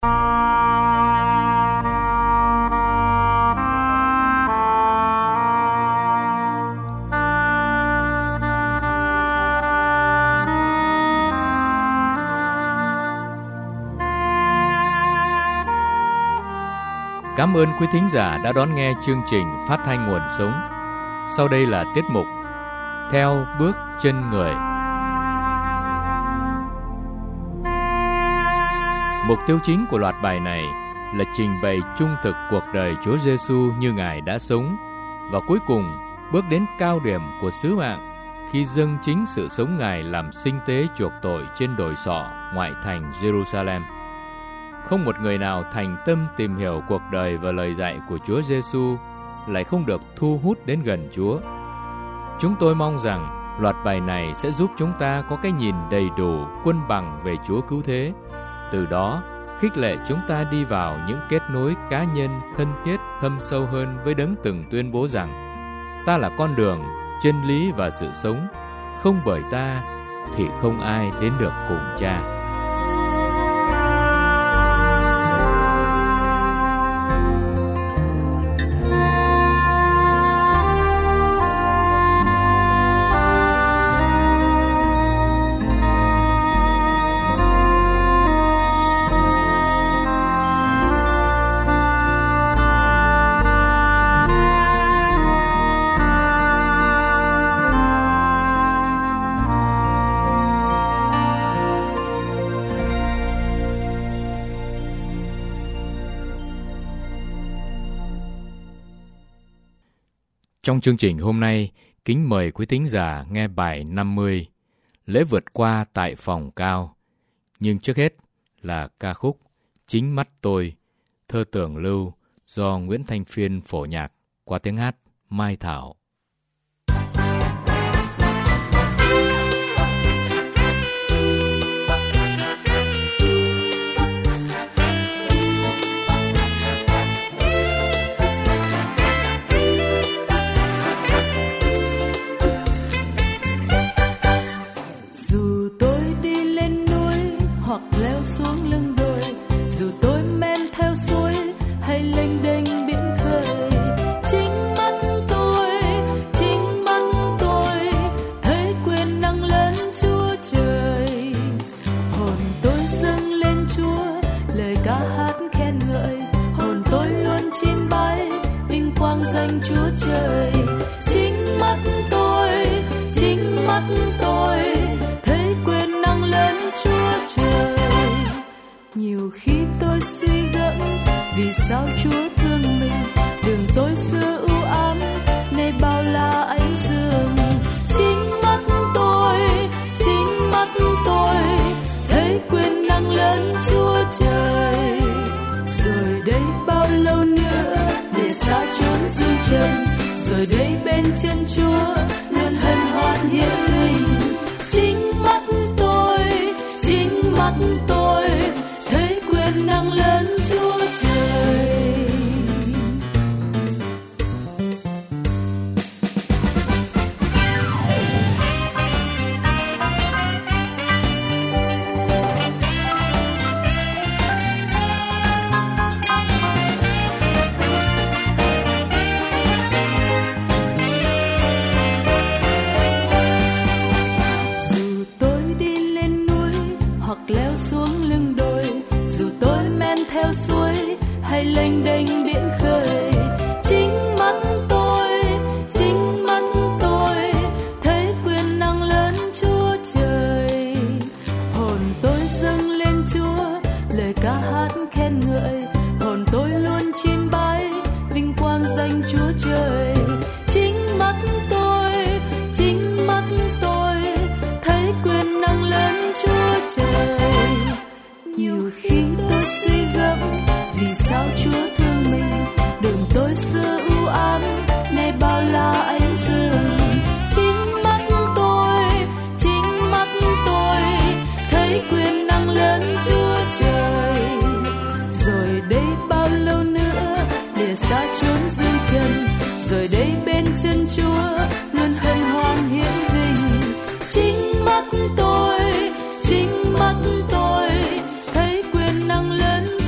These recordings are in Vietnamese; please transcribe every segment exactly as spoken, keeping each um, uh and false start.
Cảm ơn quý thính giả đã đón nghe chương trình Phát thanh Nguồn Sống. Sau đây là tiết mục Theo bước chân người. Mục tiêu chính của loạt bài này là trình bày trung thực cuộc đời Chúa Giêsu như Ngài đã sống, và cuối cùng bước đến cao điểm của sứ mạng khi dâng chính sự sống Ngài làm sinh tế chuộc tội trên đồi sọ ngoại thành Jerusalem. Không một người nào thành tâm tìm hiểu cuộc đời và lời dạy của Chúa Giêsu lại không được thu hút đến gần Chúa. Chúng tôi mong rằng loạt bài này sẽ giúp chúng ta có cái nhìn đầy đủ, quân bằng về Chúa Cứu Thế. Từ đó, khích lệ chúng ta đi vào những kết nối cá nhân thân thiết thâm sâu hơn với Đấng từng tuyên bố rằng: ta là con đường, chân lý và sự sống, không bởi ta thì không ai đến được cùng Cha. Trong chương trình hôm nay, kính mời quý thính giả nghe bài năm mươi, Lễ vượt qua tại phòng cao. Nhưng trước hết là ca khúc Chính mắt tôi, thơ tưởng lưu do Nguyễn Thanh Phiên phổ nhạc qua tiếng hát Mai Thảo. Chúa trời, chính mắt tôi, chính mắt tôi thấy quyền năng lớn Chúa trời. Nhiều khi tôi suy gẫm vì sao Chúa thương mình, đường tôi xưa u ám nay bao la ánh dương. Chính mắt tôi, chính mắt tôi thấy quyền năng lớn Chúa trời. Rồi đây bao lâu nữa để xa chốn dương trần, rồi đây bên chân Chúa luôn hân hoan hiển linh. Chính mắt tôi, chính mắt tôi thấy quyền năng lớn Chúa trời. Suối hay lênh đênh biển khơi, chính mắt tôi, chính mắt tôi thấy quyền năng lớn Chúa trời. Hồn tôi dâng lên Chúa lời ca hát khen ngợi, hồn tôi luôn chiêm bái vinh quang danh Chúa trời. Chính mắt tôi, chính mắt tôi thấy quyền năng lớn Chúa trời. Nhiều khi tôi suy gẫm vì sao Chúa thương mình, đường tôi xưa u ám nay bao la ánh dương. Chính mắt tôi, chính mắt tôi thấy quyền năng lớn Chúa trời. Rồi đây bao lâu nữa để xa chốn dương trần, rồi đây bên chân Chúa luôn hân hoan hiển vinh. Chính mắt tôi, chính mắt tôi thấy quyền năng lớn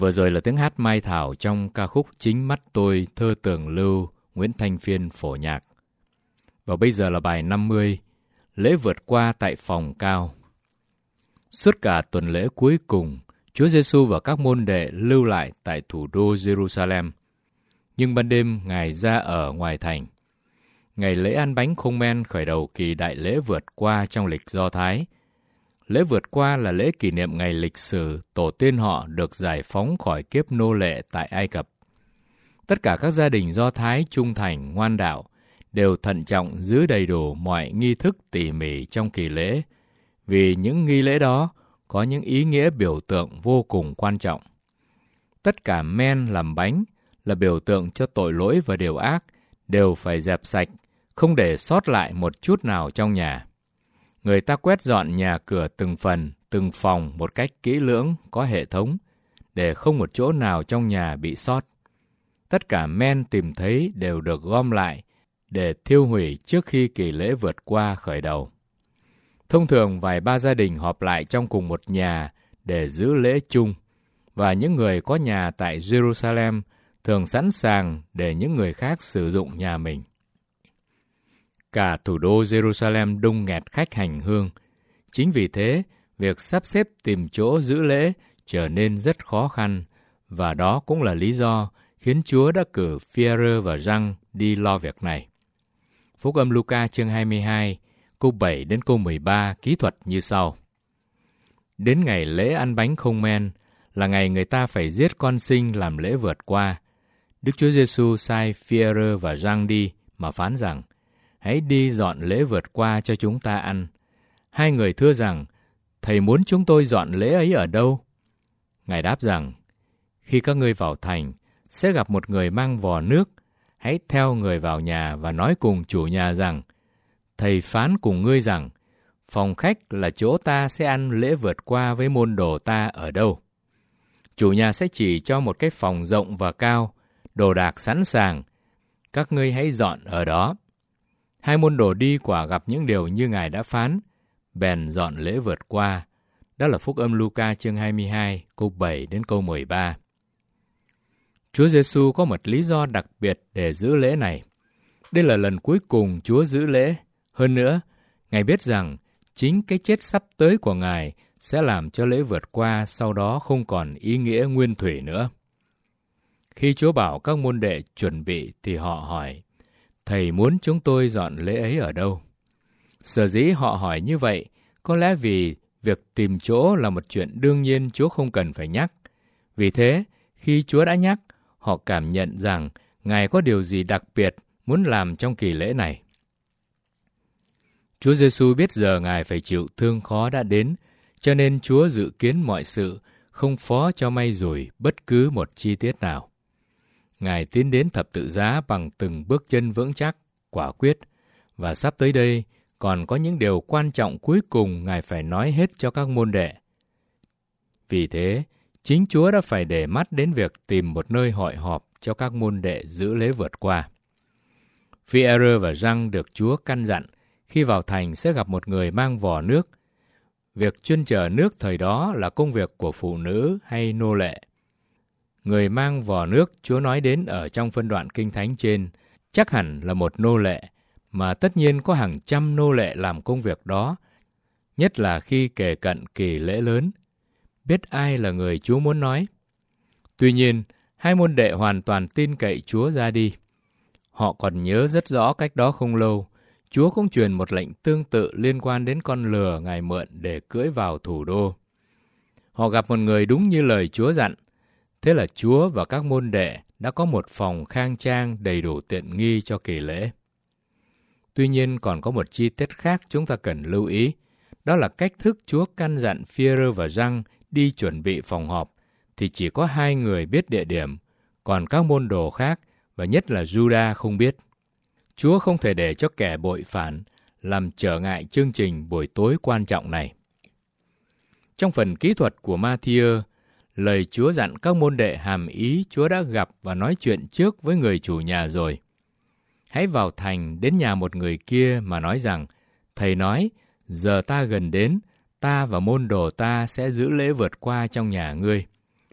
Vừa rồi là tiếng hát Mai Thảo trong ca khúc Chính Mắt Tôi, thơ Tường Lưu, Nguyễn Thanh Phiên phổ nhạc. Và bây giờ là bài năm mươi, Lễ vượt qua tại phòng cao. Suốt cả tuần lễ cuối cùng, Chúa Giêsu và các môn đệ lưu lại tại thủ đô Jerusalem. Nhưng ban đêm, Ngài ra ở ngoài thành. Ngày lễ ăn bánh không men khởi đầu kỳ đại lễ vượt qua trong lịch Do Thái. Lễ vượt qua là lễ kỷ niệm ngày lịch sử tổ tiên họ được giải phóng khỏi kiếp nô lệ tại Ai Cập. Tất cả các gia đình Do Thái trung thành, ngoan đạo đều thận trọng giữ đầy đủ mọi nghi thức tỉ mỉ trong kỳ lễ, vì những nghi lễ đó có những ý nghĩa biểu tượng vô cùng quan trọng. Tất cả men làm bánh là biểu tượng cho tội lỗi và điều ác đều phải dẹp sạch, không để sót lại một chút nào trong nhà. Người ta quét dọn nhà cửa từng phần, từng phòng một cách kỹ lưỡng, có hệ thống, để không một chỗ nào trong nhà bị sót. Tất cả men tìm thấy đều được gom lại để thiêu hủy trước khi kỳ lễ vượt qua khởi đầu. Thông thường vài ba gia đình họp lại trong cùng một nhà để giữ lễ chung, và những người có nhà tại Jerusalem thường sẵn sàng để những người khác sử dụng nhà mình. Cả thủ đô Jerusalem đông nghẹt khách hành hương. Chính vì thế, việc sắp xếp tìm chỗ giữ lễ trở nên rất khó khăn, và đó cũng là lý do khiến Chúa đã cử Phi-e-rơ và Giăng đi lo việc này. Phúc âm Luca chương hai mươi hai, câu bảy đến câu mười ba kỹ thuật như sau. Đến ngày lễ ăn bánh không men là ngày người ta phải giết con sinh làm lễ vượt qua. Đức Chúa Giêsu sai Phi-e-rơ và Giăng đi mà phán rằng, hãy đi dọn lễ vượt qua cho chúng ta ăn. Hai người thưa rằng, Thầy muốn chúng tôi dọn lễ ấy ở đâu? Ngài đáp rằng, khi các ngươi vào thành, sẽ gặp một người mang vò nước. Hãy theo người vào nhà và nói cùng chủ nhà rằng, Thầy phán cùng ngươi rằng, phòng khách là chỗ ta sẽ ăn lễ vượt qua với môn đồ ta ở đâu. Chủ nhà sẽ chỉ cho một cái phòng rộng và cao, đồ đạc sẵn sàng. Các ngươi hãy dọn ở đó. Hai môn đồ đi quả gặp những điều như Ngài đã phán, bèn dọn lễ vượt qua. Đó là Phúc âm Luca chương hai mươi hai, câu bảy đến câu mười ba. Chúa Giêsu có một lý do đặc biệt để giữ lễ này. Đây là lần cuối cùng Chúa giữ lễ. Hơn nữa, Ngài biết rằng chính cái chết sắp tới của Ngài sẽ làm cho lễ vượt qua sau đó không còn ý nghĩa nguyên thủy nữa. Khi Chúa bảo các môn đệ chuẩn bị thì họ hỏi, Thầy muốn chúng tôi dọn lễ ấy ở đâu? Sở dĩ họ hỏi như vậy, có lẽ vì việc tìm chỗ là một chuyện đương nhiên Chúa không cần phải nhắc. Vì thế, khi Chúa đã nhắc, họ cảm nhận rằng Ngài có điều gì đặc biệt muốn làm trong kỳ lễ này. Chúa Giêsu biết giờ Ngài phải chịu thương khó đã đến, cho nên Chúa dự kiến mọi sự, không phó cho may rủi bất cứ một chi tiết nào. Ngài tiến đến thập tự giá bằng từng bước chân vững chắc, quả quyết, và sắp tới đây còn có những điều quan trọng cuối cùng Ngài phải nói hết cho các môn đệ. Vì thế, chính Chúa đã phải để mắt đến việc tìm một nơi hội họp cho các môn đệ giữ lễ vượt qua. Phi-e-rơ và Giăng được Chúa căn dặn khi vào thành sẽ gặp một người mang vò nước. Việc chuyên chở nước thời đó là công việc của phụ nữ hay nô lệ. Người mang vò nước Chúa nói đến ở trong phân đoạn Kinh Thánh trên chắc hẳn là một nô lệ, mà tất nhiên có hàng trăm nô lệ làm công việc đó, nhất là khi kề cận kỳ lễ lớn. Biết ai là người Chúa muốn nói? Tuy nhiên, hai môn đệ hoàn toàn tin cậy Chúa ra đi. Họ còn nhớ rất rõ cách đó không lâu, Chúa cũng truyền một lệnh tương tự liên quan đến con lừa Ngài mượn để cưỡi vào thủ đô. Họ gặp một người đúng như lời Chúa dặn. Thế là Chúa và các môn đệ đã có một phòng khang trang đầy đủ tiện nghi cho kỳ lễ. Tuy nhiên còn có một chi tiết khác chúng ta cần lưu ý. Đó là cách thức Chúa căn dặn Phi-e-rơ và Giăng đi chuẩn bị phòng họp, thì chỉ có hai người biết địa điểm, còn các môn đồ khác, và nhất là Giu-đa không biết. Chúa không thể để cho kẻ bội phản làm trở ngại chương trình buổi tối quan trọng này. Trong phần kỹ thuật của Ma-thi-ơ, lời Chúa dặn các môn đệ hàm ý Chúa đã gặp và nói chuyện trước với người chủ nhà rồi. Hãy vào thành đến nhà một người kia mà nói rằng, Thầy nói, giờ ta gần đến, ta và môn đồ ta sẽ giữ lễ vượt qua trong nhà ngươi.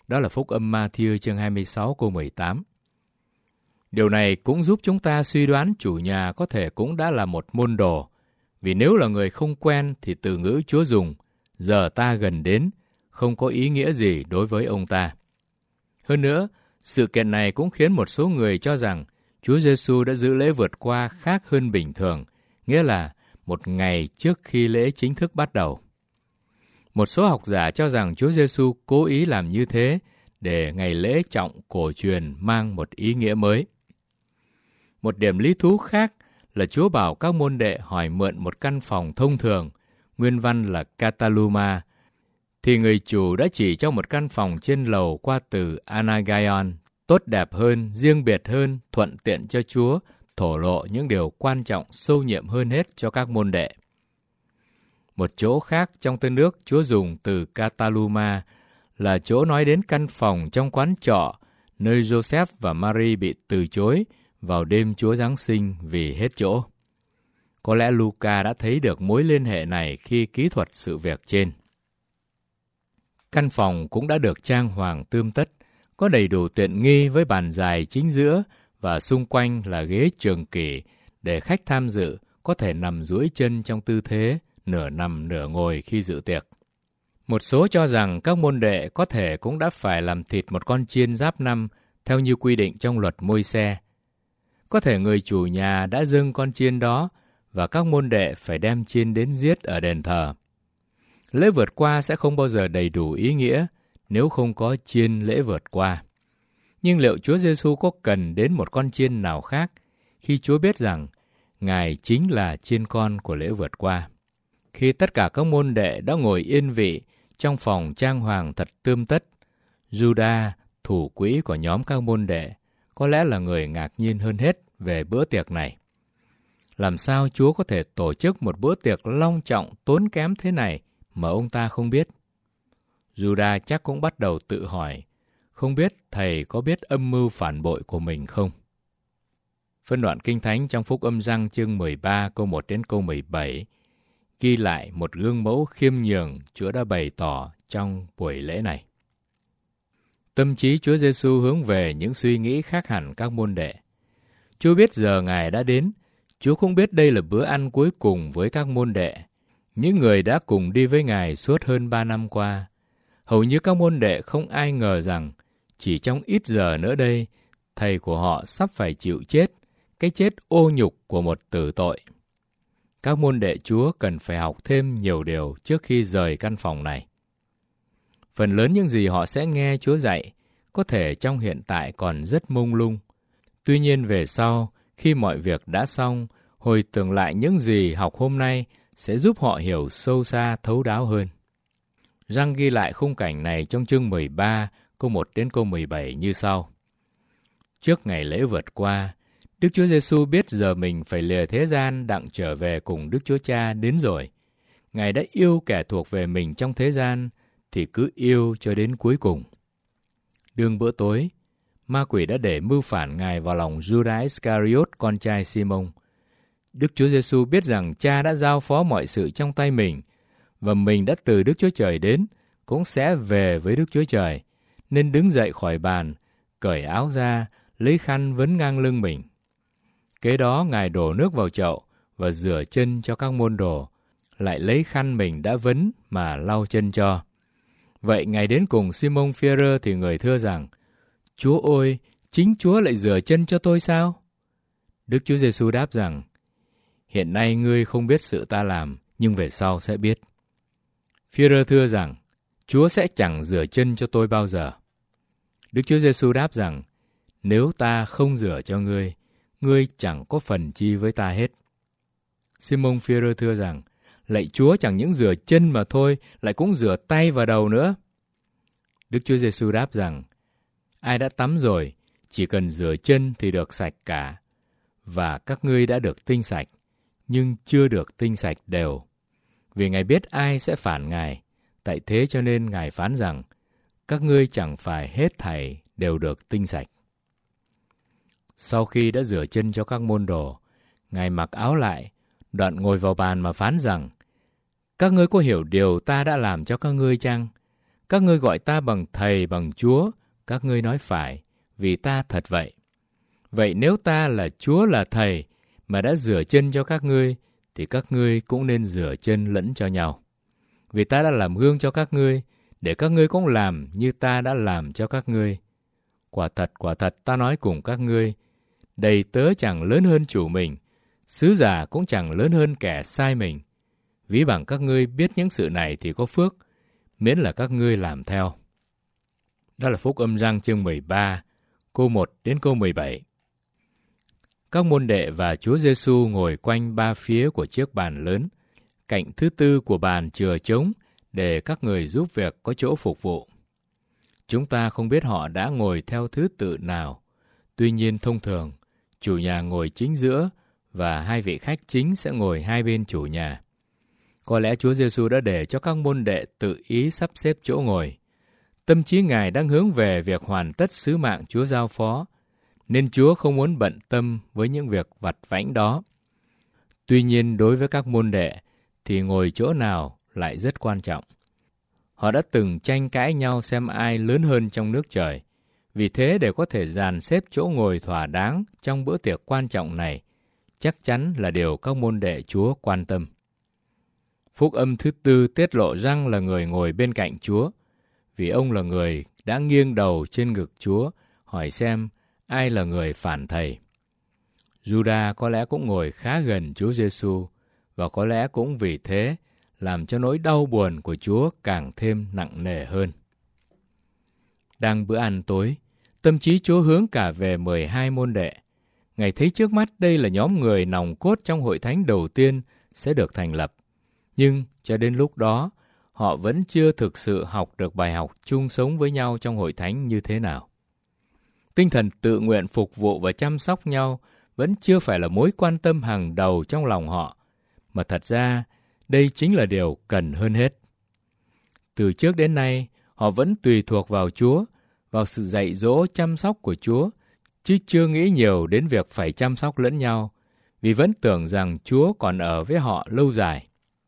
Đó là Phúc âm Ma-thi-ơ chương hai mươi sáu câu mười tám. Điều này cũng giúp chúng ta suy đoán chủ nhà có thể cũng đã là một môn đồ. Vì nếu là người không quen thì từ ngữ Chúa dùng, giờ ta gần đến, không có ý nghĩa gì đối với ông ta. Hơn nữa, sự kiện này cũng khiến một số người cho rằng Chúa Giêsu đã giữ lễ vượt qua khác hơn bình thường, nghĩa là một ngày trước khi lễ chính thức bắt đầu. Một số học giả cho rằng Chúa Giêsu cố ý làm như thế để ngày lễ trọng cổ truyền mang một ý nghĩa mới. Một điểm lý thú khác là Chúa bảo các môn đệ hỏi mượn một căn phòng thông thường, nguyên văn là kataluma, thì người chủ đã chỉ cho một căn phòng trên lầu qua từ anagaion, tốt đẹp hơn, riêng biệt hơn, thuận tiện cho Chúa, thổ lộ những điều quan trọng sâu nhiệm hơn hết cho các môn đệ. Một chỗ khác trong Tân Ước Chúa dùng từ kataluma là chỗ nói đến căn phòng trong quán trọ, nơi Joseph và Mary bị từ chối vào đêm Chúa Giáng sinh vì hết chỗ. Có lẽ Luca đã thấy được mối liên hệ này khi kỹ thuật sự việc trên. Căn phòng cũng đã được trang hoàng tươm tất, có đầy đủ tiện nghi với bàn dài chính giữa và xung quanh là ghế trường kỷ để khách tham dự có thể nằm duỗi chân trong tư thế nửa nằm nửa ngồi khi dự tiệc. Một số cho rằng các môn đệ có thể cũng đã phải làm thịt một con chiên giáp năm theo như quy định trong luật Môi-se. Có thể người chủ nhà đã dâng con chiên đó và các môn đệ phải đem chiên đến giết ở đền thờ. Lễ vượt qua sẽ không bao giờ đầy đủ ý nghĩa nếu không có chiên lễ vượt qua. Nhưng liệu Chúa Giêsu có cần đến một con chiên nào khác khi Chúa biết rằng Ngài chính là chiên con của lễ vượt qua? Khi tất cả các môn đệ đã ngồi yên vị trong phòng trang hoàng thật tươm tất, Juda, thủ quỹ của nhóm các môn đệ, có lẽ là người ngạc nhiên hơn hết về bữa tiệc này. Làm sao Chúa có thể tổ chức một bữa tiệc long trọng tốn kém thế này mà ông ta không biết? Juda chắc cũng bắt đầu tự hỏi, không biết thầy có biết âm mưu phản bội của mình không? Phân đoạn Kinh Thánh trong Phúc âm Giăng chương mười ba câu một đến câu mười bảy ghi lại một gương mẫu khiêm nhường Chúa đã bày tỏ trong buổi lễ này. Tâm trí Chúa Giêsu hướng về những suy nghĩ khác hẳn các môn đệ. Chúa biết giờ Ngài đã đến, Chúa không biết đây là bữa ăn cuối cùng với các môn đệ, những người đã cùng đi với Ngài suốt hơn ba năm qua. Hầu như các môn đệ không ai ngờ rằng chỉ trong ít giờ nữa đây, thầy của họ sắp phải chịu chết, cái chết ô nhục của một tử tội. Các môn đệ Chúa cần phải học thêm nhiều điều trước khi rời căn phòng này. Phần lớn những gì họ sẽ nghe Chúa dạy, có thể trong hiện tại còn rất mông lung. Tuy nhiên về sau, khi mọi việc đã xong, hồi tưởng lại những gì học hôm nay sẽ giúp họ hiểu sâu xa thấu đáo hơn. Giăng ghi lại khung cảnh này trong chương mười ba, câu một đến câu mười bảy như sau. Trước ngày lễ vượt qua, Đức Chúa Giêsu biết giờ mình phải lìa thế gian đặng trở về cùng Đức Chúa Cha đến rồi. Ngài đã yêu kẻ thuộc về mình trong thế gian, thì cứ yêu cho đến cuối cùng. Đương bữa tối, ma quỷ đã để mưu phản Ngài vào lòng Judas Iscariot, con trai Simon. Đức Chúa Giêsu biết rằng Cha đã giao phó mọi sự trong tay mình, và mình đã từ Đức Chúa Trời đến, cũng sẽ về với Đức Chúa Trời, nên đứng dậy khỏi bàn, cởi áo ra, lấy khăn vấn ngang lưng mình. Kế đó Ngài đổ nước vào chậu và rửa chân cho các môn đồ, lại lấy khăn mình đã vấn mà lau chân cho. Vậy Ngài đến cùng Simon Phi-e-rơ thì người thưa rằng, Chúa ơi, chính Chúa lại rửa chân cho tôi sao? Đức Chúa Giêsu đáp rằng, hiện nay ngươi không biết sự ta làm, nhưng về sau sẽ biết. Phi-e-rơ thưa rằng, Chúa sẽ chẳng rửa chân cho tôi bao giờ. Đức Chúa Giêsu đáp rằng, nếu ta không rửa cho ngươi, ngươi chẳng có phần chi với ta hết. Simon Phi-e-rơ thưa rằng, lạy Chúa, chẳng những rửa chân mà thôi, lại cũng rửa tay và đầu nữa. Đức Chúa Giêsu đáp rằng, ai đã tắm rồi, chỉ cần rửa chân thì được sạch cả. Và các ngươi đã được tinh sạch, nhưng chưa được tinh sạch đều. Vì Ngài biết ai sẽ phản Ngài, tại thế cho nên Ngài phán rằng, các ngươi chẳng phải hết thảy đều được tinh sạch. Sau khi đã rửa chân cho các môn đồ, Ngài mặc áo lại, đoạn ngồi vào bàn mà phán rằng, các ngươi có hiểu điều ta đã làm cho các ngươi chăng? Các ngươi gọi ta bằng Thầy, bằng Chúa, các ngươi nói phải, vì ta thật vậy. Vậy nếu ta là Chúa là Thầy, mà đã rửa chân cho các ngươi, thì các ngươi cũng nên rửa chân lẫn cho nhau. Vì ta đã làm gương cho các ngươi, để các ngươi cũng làm như ta đã làm cho các ngươi. Quả thật, quả thật ta nói cùng các ngươi, đầy tớ chẳng lớn hơn chủ mình, sứ giả cũng chẳng lớn hơn kẻ sai mình. Ví bằng các ngươi biết những sự này thì có phước, miễn là các ngươi làm theo. Đó là Phúc Âm Giăng chương mười ba, câu một đến câu mười bảy. Các môn đệ và Chúa Giêsu ngồi quanh ba phía của chiếc bàn lớn, cạnh thứ tư của bàn chừa trống để các người giúp việc có chỗ phục vụ. Chúng ta không biết họ đã ngồi theo thứ tự nào. Tuy nhiên thông thường, chủ nhà ngồi chính giữa và hai vị khách chính sẽ ngồi hai bên chủ nhà. Có lẽ Chúa Giêsu đã để cho các môn đệ tự ý sắp xếp chỗ ngồi. Tâm trí Ngài đang hướng về việc hoàn tất sứ mạng Chúa giao phó, nên Chúa không muốn bận tâm với những việc vặt vãnh đó. Tuy nhiên đối với các môn đệ thì ngồi chỗ nào lại rất quan trọng. Họ đã từng tranh cãi nhau xem ai lớn hơn trong nước trời. Vì thế để có thể dàn xếp chỗ ngồi thỏa đáng trong bữa tiệc quan trọng này, chắc chắn là điều các môn đệ Chúa quan tâm. Phúc âm thứ tư tiết lộ Giăng là người ngồi bên cạnh Chúa, vì ông là người đã nghiêng đầu trên ngực Chúa, hỏi xem ai là người phản thầy. Juda có lẽ cũng ngồi khá gần Chúa Giêsu, và có lẽ cũng vì thế làm cho nỗi đau buồn của Chúa càng thêm nặng nề hơn. Đang bữa ăn tối, tâm trí Chúa hướng cả về mười hai môn đệ. Ngài thấy trước mắt đây là nhóm người nòng cốt trong hội thánh đầu tiên sẽ được thành lập. Nhưng cho đến lúc đó, họ vẫn chưa thực sự học được bài học chung sống với nhau trong hội thánh như thế nào. Tinh thần tự nguyện phục vụ và chăm sóc nhau vẫn chưa phải là mối quan tâm hàng đầu trong lòng họ, mà thật ra đây chính là điều cần hơn hết. Từ trước đến nay, họ vẫn tùy thuộc vào Chúa, vào sự dạy dỗ chăm sóc của Chúa, chứ chưa nghĩ nhiều đến việc phải chăm sóc lẫn nhau, vì vẫn tưởng rằng Chúa còn ở với họ lâu dài.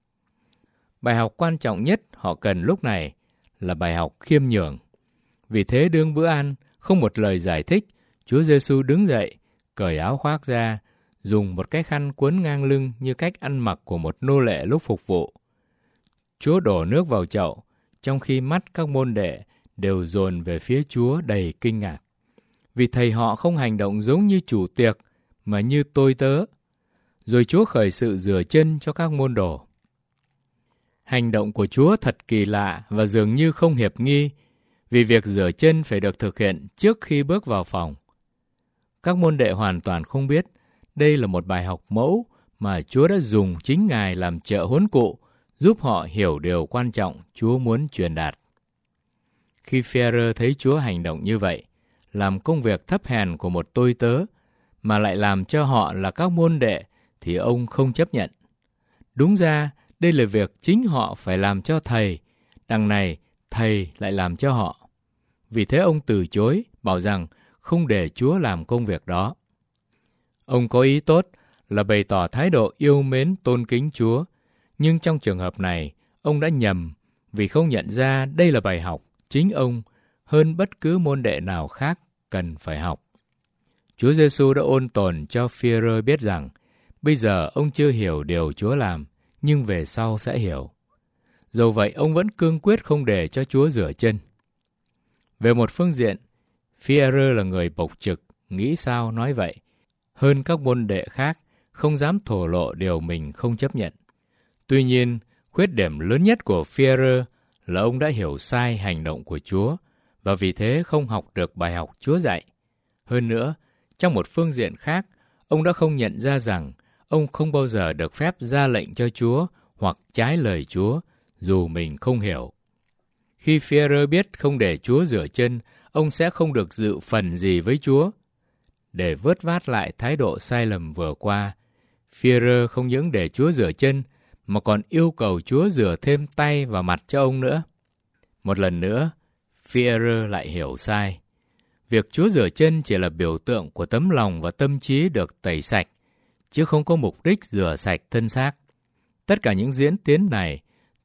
Bài học quan trọng nhất họ cần lúc này là bài học khiêm nhường. Vì thế đương bữa ăn, không một lời giải thích, Chúa Giêsu đứng dậy, cởi áo khoác ra, dùng một cái khăn quấn ngang lưng như cách ăn mặc của một nô lệ lúc phục vụ. Chúa đổ nước vào chậu, trong khi mắt các môn đệ đều dồn về phía Chúa đầy kinh ngạc. Vì thầy họ không hành động giống như chủ tiệc, mà như tôi tớ. Rồi Chúa khởi sự rửa chân cho các môn đồ. Hành động của Chúa thật kỳ lạ và dường như không hiệp nghi, vì việc rửa chân phải được thực hiện trước khi bước vào phòng. Các môn đệ hoàn toàn không biết đây là một bài học mẫu mà Chúa đã dùng chính Ngài làm trợ huấn cụ, giúp họ hiểu điều quan trọng Chúa muốn truyền đạt. Khi Phi-e-rơ thấy Chúa hành động như vậy, làm công việc thấp hèn của một tôi tớ, mà lại làm cho họ là các môn đệ, thì ông không chấp nhận. Đúng ra, đây là việc chính họ phải làm cho thầy, đằng này thầy lại làm cho họ. Vì thế ông từ chối, bảo rằng không để Chúa làm công việc đó. Ông có ý tốt là bày tỏ thái độ yêu mến tôn kính Chúa, nhưng trong trường hợp này, ông đã nhầm vì không nhận ra đây là bài học chính ông hơn bất cứ môn đệ nào khác cần phải học. Chúa Giêsu đã ôn tồn cho Phi-e-rơ biết rằng bây giờ ông chưa hiểu điều Chúa làm, nhưng về sau sẽ hiểu. Dẫu vậy, ông vẫn cương quyết không để cho Chúa rửa chân. Về một phương diện, Phi-e-rơ là người bộc trực, nghĩ sao nói vậy, hơn các môn đệ khác, không dám thổ lộ điều mình không chấp nhận. Tuy nhiên, khuyết điểm lớn nhất của Phi-e-rơ là ông đã hiểu sai hành động của Chúa, và vì thế không học được bài học Chúa dạy. Hơn nữa, trong một phương diện khác, ông đã không nhận ra rằng ông không bao giờ được phép ra lệnh cho Chúa hoặc trái lời Chúa, dù mình không hiểu. Khi Phi-e-rơ biết không để Chúa rửa chân, ông sẽ không được dự phần gì với Chúa. Để vớt vát lại thái độ sai lầm vừa qua, Phi-e-rơ không những để Chúa rửa chân, mà còn yêu cầu Chúa rửa thêm tay và mặt cho ông nữa. Một lần nữa, Phi-e-rơ lại hiểu sai. Việc Chúa rửa chân chỉ là biểu tượng của tấm lòng và tâm trí được tẩy sạch, chứ không có mục đích rửa sạch thân xác. Tất cả những diễn tiến này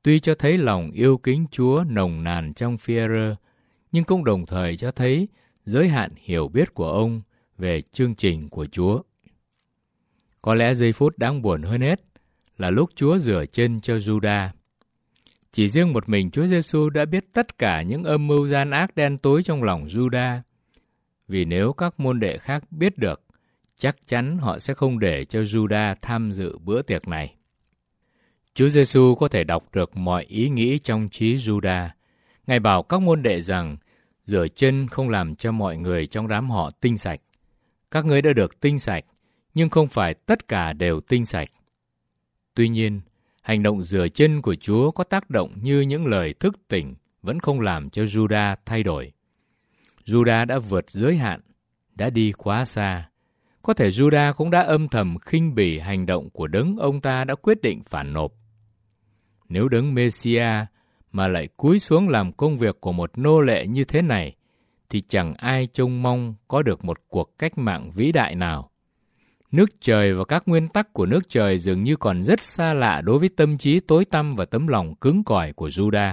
tuy cho thấy lòng yêu kính Chúa nồng nàn trong Phi-e-rơ, nhưng cũng đồng thời cho thấy giới hạn hiểu biết của ông về chương trình của Chúa. Có lẽ giây phút đáng buồn hơn hết là lúc Chúa rửa chân cho Giu-đa. Chỉ riêng một mình Chúa Giêsu đã biết tất cả những âm mưu gian ác đen tối trong lòng Giu-đa. Vì nếu các môn đệ khác biết được, chắc chắn họ sẽ không để cho Giu-đa tham dự bữa tiệc này. Chúa Giêsu có thể đọc được mọi ý nghĩ trong trí Giu-đa. Ngài bảo các môn đệ rằng, rửa chân không làm cho mọi người trong đám họ tinh sạch. Các ngươi đã được tinh sạch, nhưng không phải tất cả đều tinh sạch. Tuy nhiên, hành động rửa chân của Chúa có tác động như những lời thức tỉnh vẫn không làm cho Giu-đa thay đổi. Giu-đa đã vượt giới hạn, đã đi quá xa. Có thể Giu-đa cũng đã âm thầm khinh bỉ hành động của đấng ông ta đã quyết định phản nộp. Nếu đấng Mê-si-a mà lại cúi xuống làm công việc của một nô lệ như thế này, thì chẳng ai trông mong có được một cuộc cách mạng vĩ đại nào. Nước trời và các nguyên tắc của nước trời dường như còn rất xa lạ đối với tâm trí tối tăm và tấm lòng cứng cỏi của Giu-đa.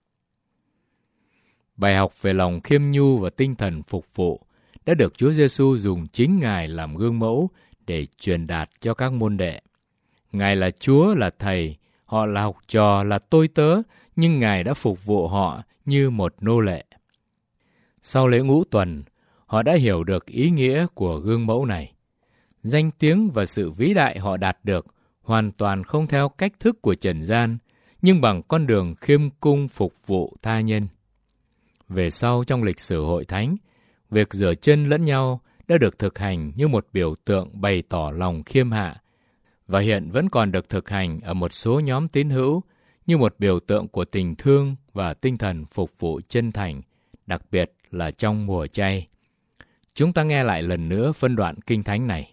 Bài học về lòng khiêm nhu và tinh thần phục vụ đã được Chúa Giêsu dùng chính Ngài làm gương mẫu để truyền đạt cho các môn đệ. Ngài là Chúa, là Thầy, họ là học trò, là tôi tớ, nhưng Ngài đã phục vụ họ như một nô lệ. Sau lễ ngũ tuần, họ đã hiểu được ý nghĩa của gương mẫu này. Danh tiếng và sự vĩ đại họ đạt được hoàn toàn không theo cách thức của trần gian, nhưng bằng con đường khiêm cung phục vụ tha nhân. Về sau trong lịch sử hội thánh, việc rửa chân lẫn nhau đã được thực hành như một biểu tượng bày tỏ lòng khiêm hạ, và hiện vẫn còn được thực hành ở một số nhóm tín hữu như một biểu tượng của tình thương và tinh thần phục vụ chân thành, đặc biệt là trong mùa chay. Chúng ta nghe lại lần nữa phân đoạn kinh thánh này.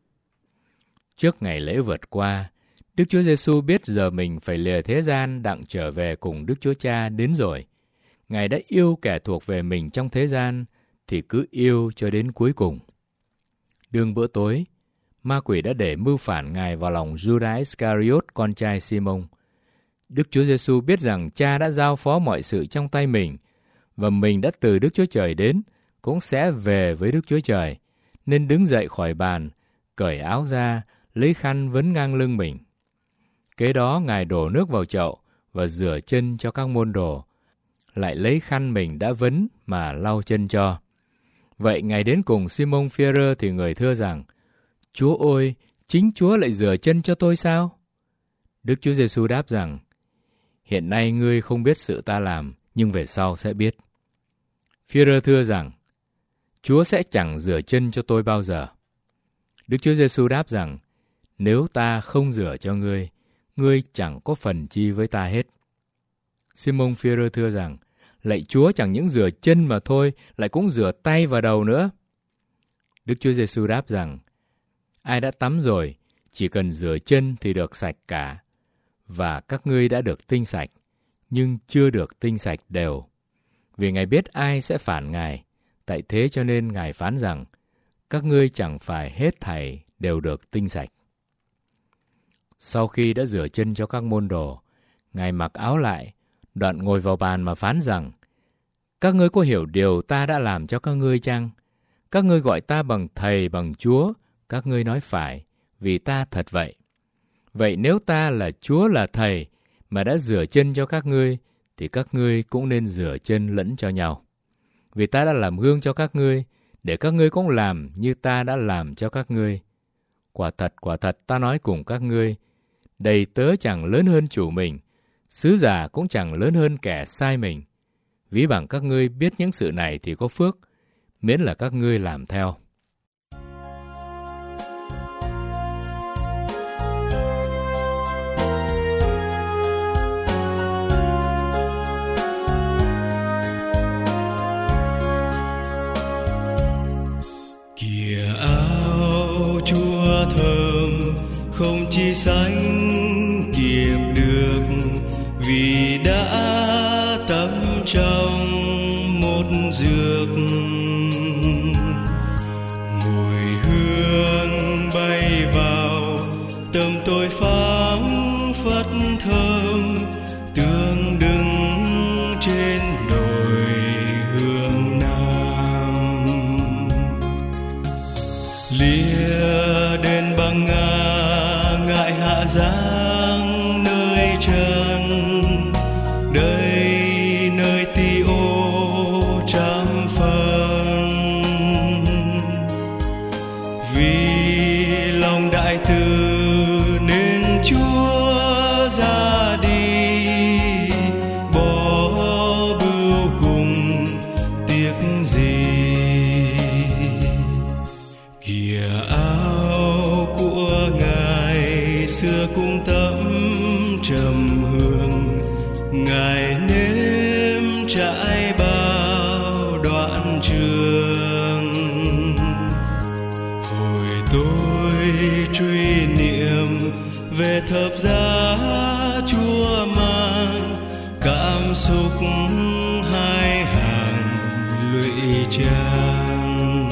Trước ngày lễ vượt qua, Đức Chúa Giêsu biết giờ mình phải lìa thế gian đặng trở về cùng Đức Chúa Cha đến rồi. Ngài đã yêu kẻ thuộc về mình trong thế gian, thì cứ yêu cho đến cuối cùng. Đương bữa tối, ma quỷ đã để mưu phản Ngài vào lòng Judas Iscariot, con trai Simon. Đức Chúa Giêsu biết rằng Cha đã giao phó mọi sự trong tay mình, và mình đã từ Đức Chúa Trời đến, cũng sẽ về với Đức Chúa Trời, nên đứng dậy khỏi bàn, cởi áo ra, lấy khăn vấn ngang lưng mình. Kế đó Ngài đổ nước vào chậu và rửa chân cho các môn đồ, lại lấy khăn mình đã vấn mà lau chân cho. Vậy Ngài đến cùng Simon Phi-e-rơ thì người thưa rằng, Chúa ơi, chính Chúa lại rửa chân cho tôi sao? Đức Chúa Giêsu đáp rằng, hiện nay ngươi không biết sự ta làm, nhưng về sau sẽ biết. Phi-e-rơ thưa rằng, Chúa sẽ chẳng rửa chân cho tôi bao giờ. Đức Chúa Giêsu đáp rằng, nếu ta không rửa cho ngươi, ngươi chẳng có phần chi với ta hết. Simon Phi-e-rơ thưa rằng, lạy Chúa, chẳng những rửa chân mà thôi, lại cũng rửa tay và đầu nữa. Đức Chúa Giêsu đáp rằng, ai đã tắm rồi, chỉ cần rửa chân thì được sạch cả. Và các ngươi đã được tinh sạch, nhưng chưa được tinh sạch đều. Vì Ngài biết ai sẽ phản Ngài, tại thế cho nên Ngài phán rằng, các ngươi chẳng phải hết thảy đều được tinh sạch. Sau khi đã rửa chân cho các môn đồ, Ngài mặc áo lại, đoạn ngồi vào bàn mà phán rằng, các ngươi có hiểu điều ta đã làm cho các ngươi chăng? Các ngươi gọi ta bằng Thầy, bằng Chúa, các ngươi nói phải, vì ta thật vậy. Vậy nếu ta là Chúa là Thầy, mà đã rửa chân cho các ngươi, thì các ngươi cũng nên rửa chân lẫn cho nhau. Vì ta đã làm gương cho các ngươi, để các ngươi cũng làm như ta đã làm cho các ngươi. Quả thật, quả thật ta nói cùng các ngươi, đầy tớ chẳng lớn hơn chủ mình, sứ giả cũng chẳng lớn hơn kẻ sai mình. Ví bằng các ngươi biết những sự này thì có phước, miễn là các ngươi làm theo. Kìa áo Chúa thơm không chi sánh kịp được, vì đã tắm trong một dược. Mùi hương bay vào tâm tôi phảng phất thơm, từ lìa đền bằng ngà ngại hạ giang nơi trần, đây nơi ti ô trăm phần. Vì lòng đại từ nên Chúa ra đi, bỏ bưu cùng tiếc gì. Kìa áo của Ngài xưa cũng tấm trầm hương, Ngài nếm trải bao đoạn trường. Hồi tôi truy niệm về thập giá Chúa mang, cảm xúc hai hàng lụy trang.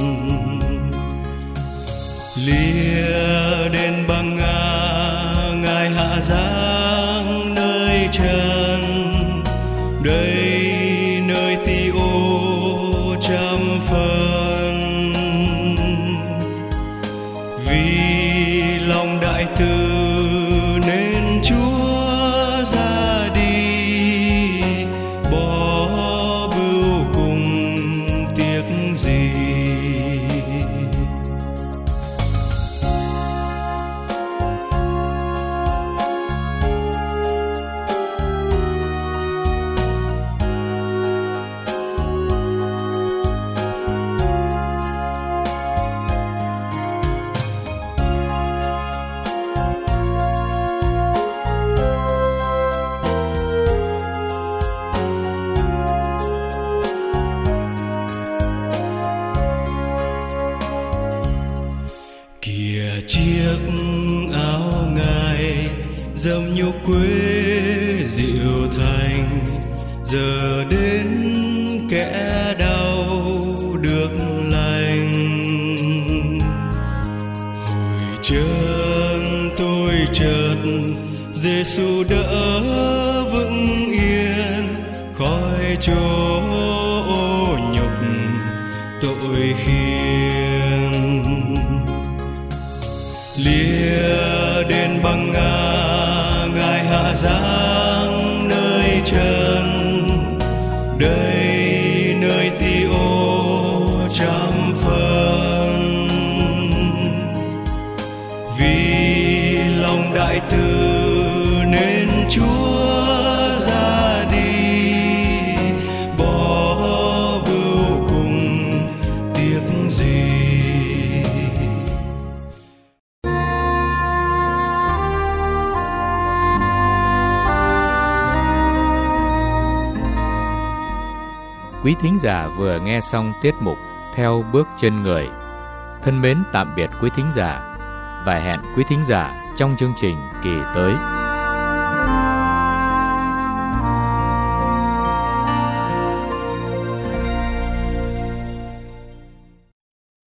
Lìa đền bằng ngà Ngài hạ giáng nơi trần, đây nơi ti ô trăm phần. Vì lòng đại từ nên Chúa ra đi, bỏ bưu cùng tiếc gì. Kìa chiếc áo Ngài dầm nhục quê dịu thành, giờ đến kẻ đau được lành. Hồi chân tôi chợt Giêsu đỡ vững yên, khỏi chỗ ô nhục tội khiên. Lìa đền bằng ngà Ngài hạ giáng nơi trần, đây nơi ti ô trăm phần. Vì lòng đại từ nên Chúa ra đi, bỏ bưu cùng tiếc gì. Quý thính giả vừa nghe xong tiết mục Theo bước chân người. Thân mến tạm biệt quý thính giả và hẹn quý thính giả trong chương trình kỳ tới.